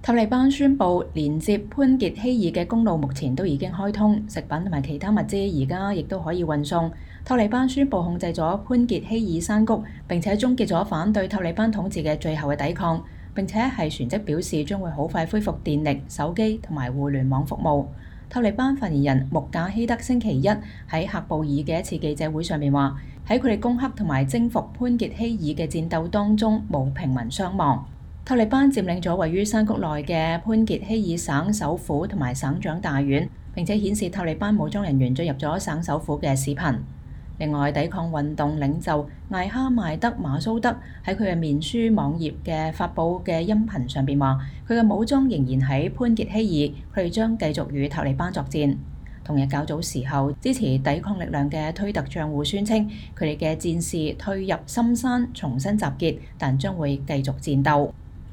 塔利班宣布連接潘傑希爾嘅公路目前都已經開通，食品同埋其他物資而家亦都可以運送。塔利班宣布控制咗潘傑希爾山谷，並且終結咗反對塔利班統治嘅最後嘅抵抗，並且係旋即表示將會好快恢復電力、手機同埋互聯網服務。塔利班發言人穆賈希德星期一喺喀布爾嘅一次記者會上面話，喺佢哋攻克同埋征服潘傑希爾嘅戰鬥當中冇平民傷亡。塔利班佔領咗位於山谷內嘅潘傑希爾省首府同埋省長大院，並且顯示塔利班武裝人員進入咗省首府嘅視頻。另外，抵抗運動領袖艾哈邁德馬蘇德喺佢嘅面書網頁嘅發布嘅音頻上邊話，佢嘅武裝仍然喺潘傑希爾，佢哋將繼續與塔利班作戰。同日較早時候，支持抵抗力量嘅推特帳戶宣稱，佢哋嘅戰士退入深山重新集結，但將會繼續戰鬥。